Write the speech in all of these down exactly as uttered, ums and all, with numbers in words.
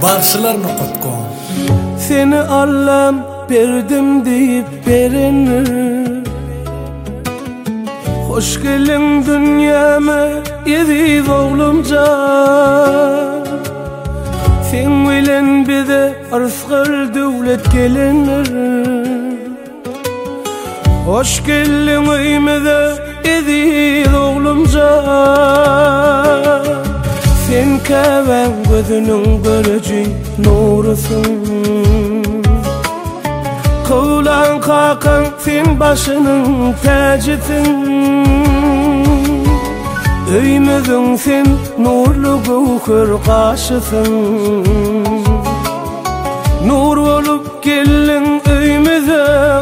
Barçılar nokotko. Seni Allah'ım berdim deyip berenir. Hoş gelin dünyama yediz oğlumcan. Sen bilen bize arsqal devlet gelinir. Hoş gelin öymüze yediz oğlumcan. Sen keven gözünün görücü nurusun. Kıvlan kakan sen başının tacısın. Öymüzün sen nurlu gövhür kaşısın. Nur olup gelin öymüze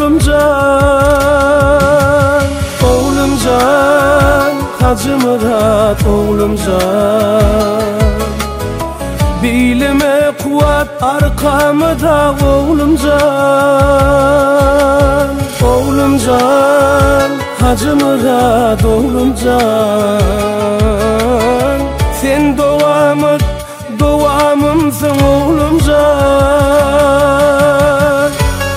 oğlumcan. Oğlumcan Hacı Murat oğlumcan. Bilime kuvvet arkamda oğlumcan. Oğlumcan Hacı Murat oğlumcan. Sen doğamın doğamımsın oğlumcan.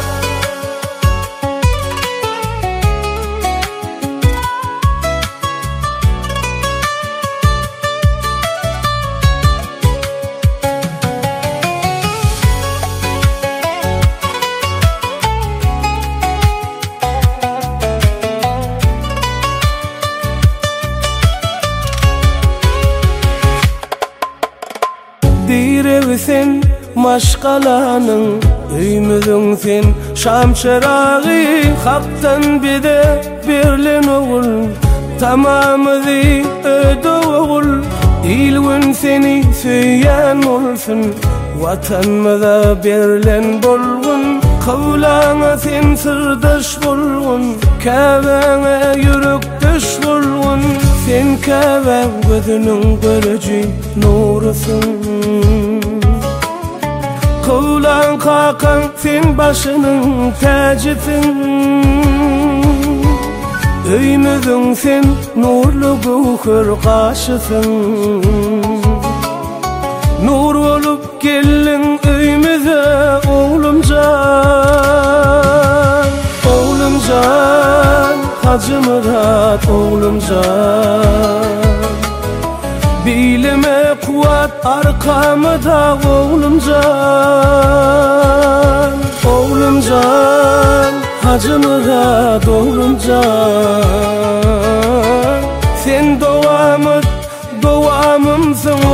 Direv sen maşgalanın, öymüzün sen şam çırağı. Hak'tan bide birlen oğul, tamamıdı ödü oğul. İlgün seni söyyen olsun, vatanmıza birlen bolgun. Kıvlana sen sırdaş bolgun, kevene yürük düş bolgun. Sen keven gözünün görücü nurusun. Kıvlan kakan sen başının tacısın. Öymüzün sen nurlu gövhür kaşısın. Nur olup gelin öymüze oğlumcan. Oğlumcan Hacı Murat oğlumcan. Bilime kuvvet arkamda oğlumcan. Oğlumcan Hacı Murat oğlumcan. Sen doğamın doğamımsın